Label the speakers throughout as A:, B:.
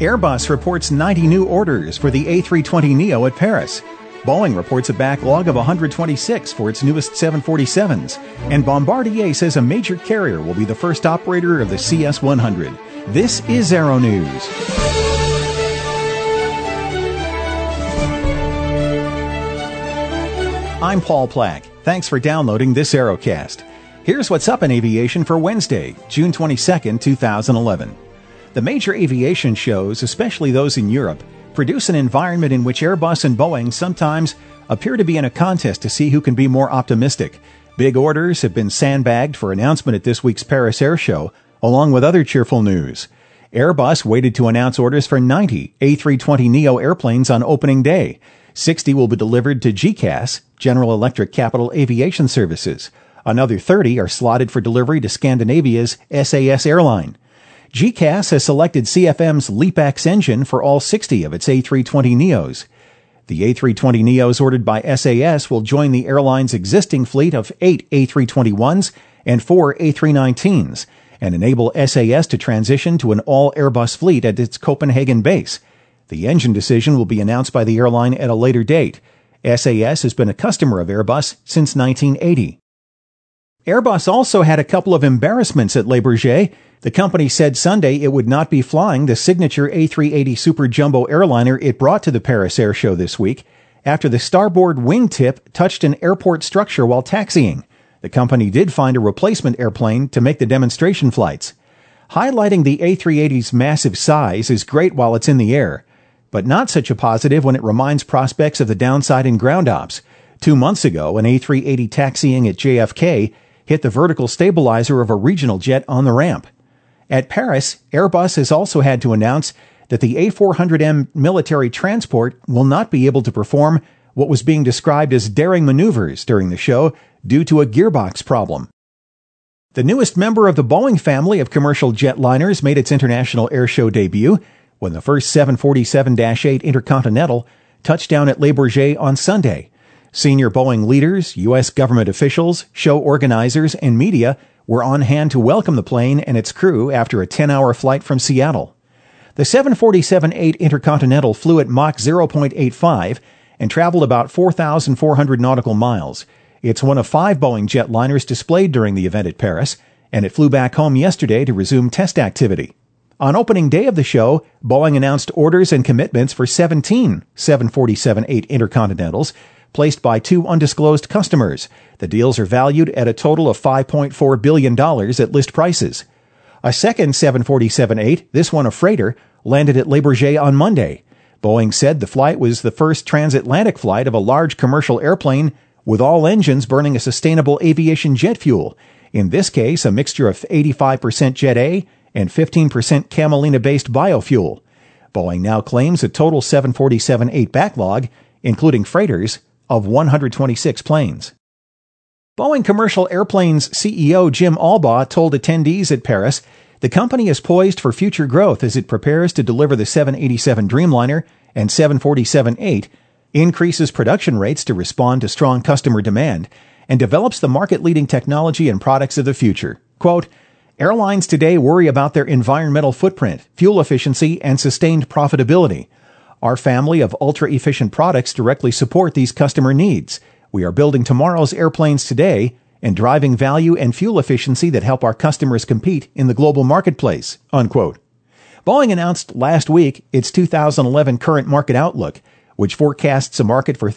A: Airbus reports 90 new orders for the A320neo at Paris. Boeing reports a backlog of 126 for its newest 747s. And Bombardier says a major carrier will be the first operator of the CS-100. This is Aero News. I'm Paul Plack. Thanks for downloading this Aerocast. Here's what's up in aviation for Wednesday, June 22, 2011. The major aviation shows, especially those in Europe, produce an environment in which Airbus and Boeing sometimes appear to be in a contest to see who can be more optimistic. Big orders have been sandbagged for announcement at this week's Paris Air Show, along with other cheerful news. Airbus waited to announce orders for 90 A320neo airplanes on opening day. 60 will be delivered to GECAS, General Electric Capital Aviation Services. Another 30 are slotted for delivery to Scandinavia's SAS airline. GECAS has selected CFM's LEAP-X engine for all 60 of its A320neos. The A320neos ordered by SAS will join the airline's existing fleet of 8 A321s and 4 A319s and enable SAS to transition to an all-Airbus fleet at its Copenhagen base. The engine decision will be announced by the airline at a later date. SAS has been a customer of Airbus since 1980. Airbus also had a couple of embarrassments at Le Bourget. The company said Sunday it would not be flying the signature A380 Super Jumbo airliner it brought to the Paris Air Show this week after the starboard wingtip touched an airport structure while taxiing. The company did find a replacement airplane to make the demonstration flights. Highlighting the A380's massive size is great while it's in the air, but not such a positive when it reminds prospects of the downside in ground ops. 2 months ago, an A380 taxiing at JFK hit the vertical stabilizer of a regional jet on the ramp. At Paris, Airbus has also had to announce that the A400M military transport will not be able to perform what was being described as daring maneuvers during the show due to a gearbox problem. The newest member of the Boeing family of commercial jetliners made its international air show debut when the first 747-8 Intercontinental touched down at Le Bourget on Sunday. Senior Boeing leaders, U.S. government officials, show organizers, and media were on hand to welcome the plane and its crew after a 10-hour flight from Seattle. The 747-8 Intercontinental flew at Mach 0.85 and traveled about 4,400 nautical miles. It's one of 5 Boeing jetliners displayed during the event at Paris, and it flew back home yesterday to resume test activity. On opening day of the show, Boeing announced orders and commitments for 17 747-8 Intercontinentals, placed by 2 undisclosed customers. The deals are valued at a total of $5.4 billion at list prices. A second 747-8, this one a freighter, landed at Le Bourget on Monday. Boeing said the flight was the first transatlantic flight of a large commercial airplane with all engines burning a sustainable aviation jet fuel, in this case a mixture of 85% Jet A and 15% camelina-based biofuel. Boeing now claims a total 747-8 backlog, including freighters, of 126 planes. Boeing Commercial Airplanes CEO Jim Albaugh told attendees at Paris the company is poised for future growth as it prepares to deliver the 787 Dreamliner and 747-8, increases production rates to respond to strong customer demand, and develops the market-leading technology and products of the future. Quote, "Airlines today worry about their environmental footprint, fuel efficiency, and sustained profitability. Our family of ultra-efficient products directly support these customer needs. We are building tomorrow's airplanes today and driving value and fuel efficiency that help our customers compete in the global marketplace." Unquote. Boeing announced last week its 2011 current market outlook, which forecasts a market for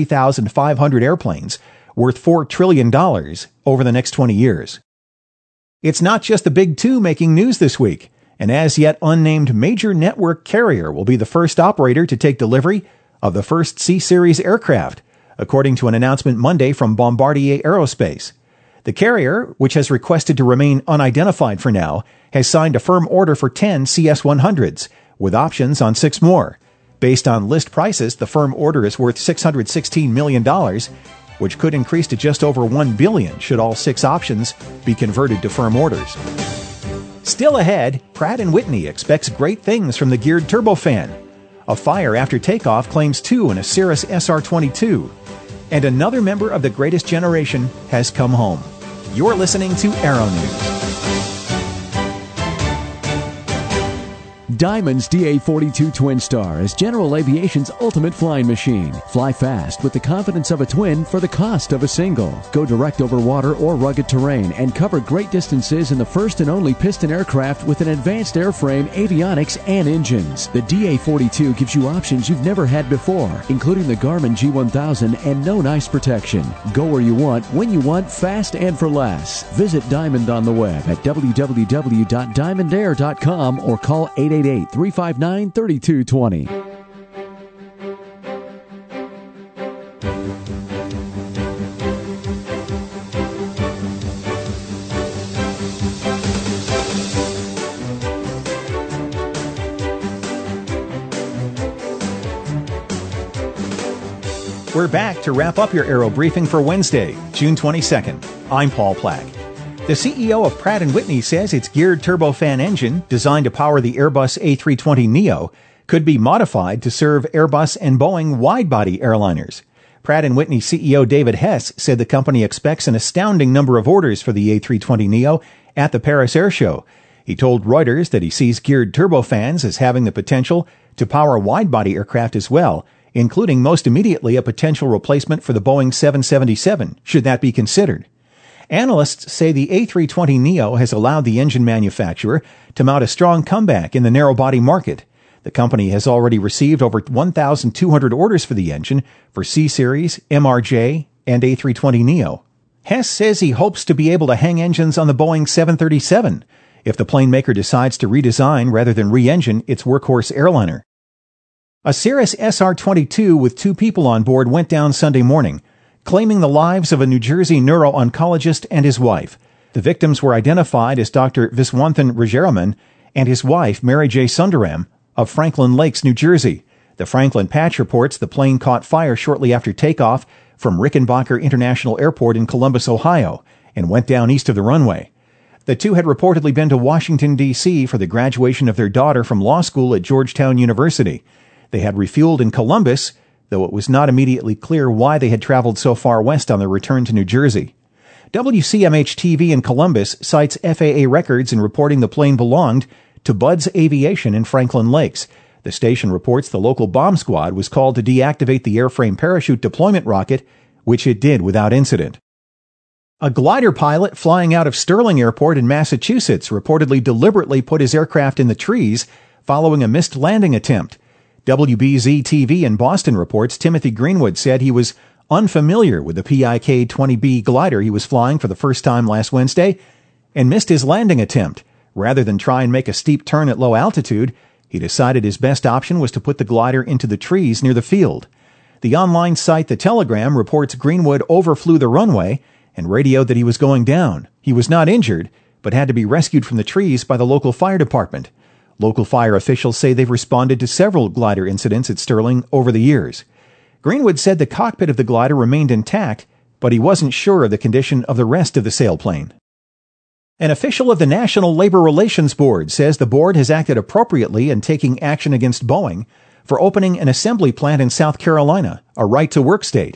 A: 33,500 airplanes worth $4 trillion over the next 20 years. It's not just the Big Two making news this week. An as-yet unnamed major network carrier will be the first operator to take delivery of the first C-Series aircraft, according to an announcement Monday from Bombardier Aerospace. The carrier, which has requested to remain unidentified for now, has signed a firm order for 10 CS-100s, with options on 6 more. Based on list prices, the firm order is worth $616 million, which could increase to just over $1 billion should all 6 options be converted to firm orders. Still ahead, Pratt & Whitney expects great things from the geared turbofan. A fire after takeoff claims 2 in a Cirrus SR-22. And another member of the greatest generation has come home. You're listening to Aero News.
B: Diamond's DA-42 Twin Star is General Aviation's ultimate flying machine. Fly fast with the confidence of a twin for the cost of a single. Go direct over water or rugged terrain and cover great distances in the first and only piston aircraft with an advanced airframe, avionics, and engines. The DA-42 gives you options you've never had before, including the Garmin G1000 and no ice protection. Go where you want, when you want, fast and for less. Visit Diamond on the web at www.diamondair.com or call 888-359-3220.
A: We're back to wrap up your Aero Briefing for Wednesday, June 22nd. I'm Paul Plack. The CEO of Pratt & Whitney says its geared turbofan engine, designed to power the Airbus A320neo, could be modified to serve Airbus and Boeing wide-body airliners. Pratt & Whitney CEO David Hess said the company expects an astounding number of orders for the A320neo at the Paris Air Show. He told Reuters that he sees geared turbofans as having the potential to power wide-body aircraft as well, including most immediately a potential replacement for the Boeing 777, should that be considered. Analysts say the A320neo has allowed the engine manufacturer to mount a strong comeback in the narrow-body market. The company has already received over 1,200 orders for the engine for C-Series, MRJ, and A320neo. Hess says he hopes to be able to hang engines on the Boeing 737 if the plane maker decides to redesign rather than re-engine its workhorse airliner. A Cirrus SR-22 with 2 people on board went down Sunday morning, claiming the lives of a New Jersey neuro-oncologist and his wife. The victims were identified as Dr. Viswanthan Rajaraman and his wife, Mary J. Sundaram, of Franklin Lakes, New Jersey. The Franklin Patch reports the plane caught fire shortly after takeoff from Rickenbacker International Airport in Columbus, Ohio, and went down east of the runway. The two had reportedly been to Washington, D.C. for the graduation of their daughter from law school at Georgetown University. They had refueled in Columbus, though it was not immediately clear why they had traveled so far west on their return to New Jersey. WCMH-TV in Columbus cites FAA records in reporting the plane belonged to Bud's Aviation in Franklin Lakes. The station reports the local bomb squad was called to deactivate the airframe parachute deployment rocket, which it did without incident. A glider pilot flying out of Sterling Airport in Massachusetts reportedly deliberately put his aircraft in the trees following a missed landing attempt. WBZ-TV in Boston reports Timothy Greenwood said he was unfamiliar with the PIK-20B glider he was flying for the first time last Wednesday and missed his landing attempt. Rather than try and make a steep turn at low altitude, he decided his best option was to put the glider into the trees near the field. The online site The Telegram reports Greenwood overflew the runway and radioed that he was going down. He was not injured, but had to be rescued from the trees by the local fire department. Local fire officials say they've responded to several glider incidents at Sterling over the years. Greenwood said the cockpit of the glider remained intact, but he wasn't sure of the condition of the rest of the sailplane. An official of the National Labor Relations Board says the board has acted appropriately in taking action against Boeing for opening an assembly plant in South Carolina, a right-to-work state.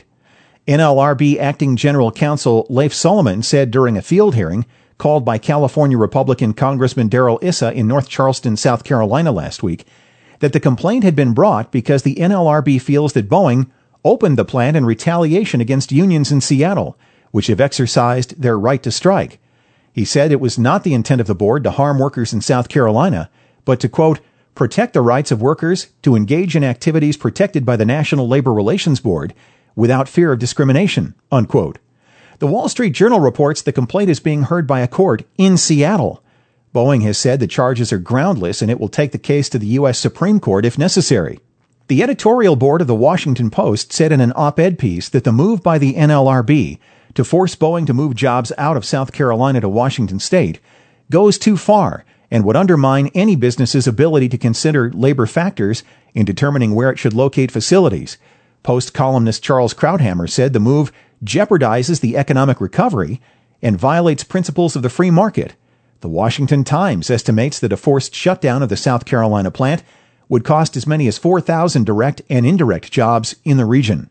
A: NLRB Acting General Counsel Leif Solomon said during a field hearing called by California Republican Congressman Darrell Issa in North Charleston, South Carolina last week, that the complaint had been brought because the NLRB feels that Boeing opened the plant in retaliation against unions in Seattle, which have exercised their right to strike. He said it was not the intent of the board to harm workers in South Carolina, but to, quote, protect the rights of workers to engage in activities protected by the National Labor Relations Board without fear of discrimination, unquote. The Wall Street Journal reports the complaint is being heard by a court in Seattle. Boeing has said the charges are groundless and it will take the case to the U.S. Supreme Court if necessary. The editorial board of the Washington Post said in an op-ed piece that the move by the NLRB to force Boeing to move jobs out of South Carolina to Washington state goes too far and would undermine any business's ability to consider labor factors in determining where it should locate facilities. Post columnist Charles Krauthammer said the move jeopardizes the economic recovery and violates principles of the free market. The Washington Times estimates that a forced shutdown of the South Carolina plant would cost as many as 4,000 direct and indirect jobs in the region.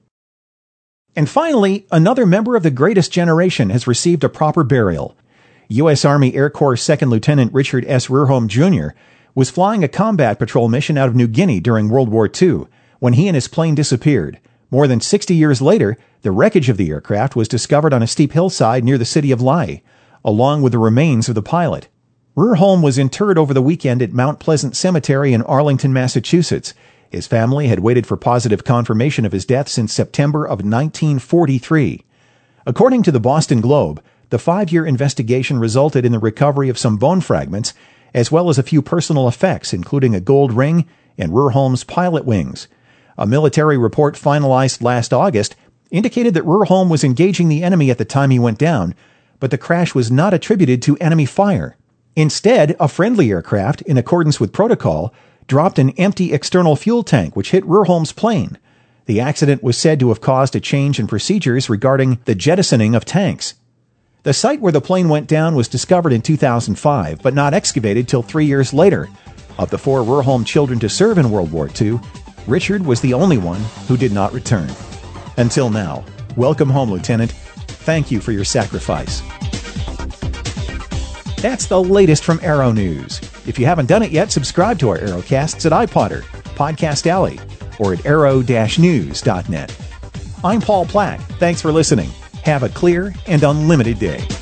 A: And finally, another member of the Greatest Generation has received a proper burial. U.S. Army Air Corps 2nd Lieutenant Richard S. Rehrholm Jr. was flying a combat patrol mission out of New Guinea during World War II when he and his plane disappeared. More than 60 years later, the wreckage of the aircraft was discovered on a steep hillside near the city of Lae, along with the remains of the pilot. Rurholm was interred over the weekend at Mount Pleasant Cemetery in Arlington, Massachusetts. His family had waited for positive confirmation of his death since September of 1943. According to the Boston Globe, the 5-year investigation resulted in the recovery of some bone fragments, as well as a few personal effects, including a gold ring and Rurholm's pilot wings. A military report finalized last August indicated that Rurholm was engaging the enemy at the time he went down, but the crash was not attributed to enemy fire. Instead, a friendly aircraft, in accordance with protocol, dropped an empty external fuel tank which hit Rurholm's plane. The accident was said to have caused a change in procedures regarding the jettisoning of tanks. The site where the plane went down was discovered in 2005, but not excavated till 3 years later. Of the 4 Rurholm children to serve in World War II, Richard was the only one who did not return. Until now, welcome home, Lieutenant. Thank you for your sacrifice. That's the latest from Aero News. If you haven't done it yet, subscribe to our Aerocasts at iPodder, Podcast Alley, or at aero-news.net. I'm Paul Plack. Thanks for listening. Have a clear and unlimited day.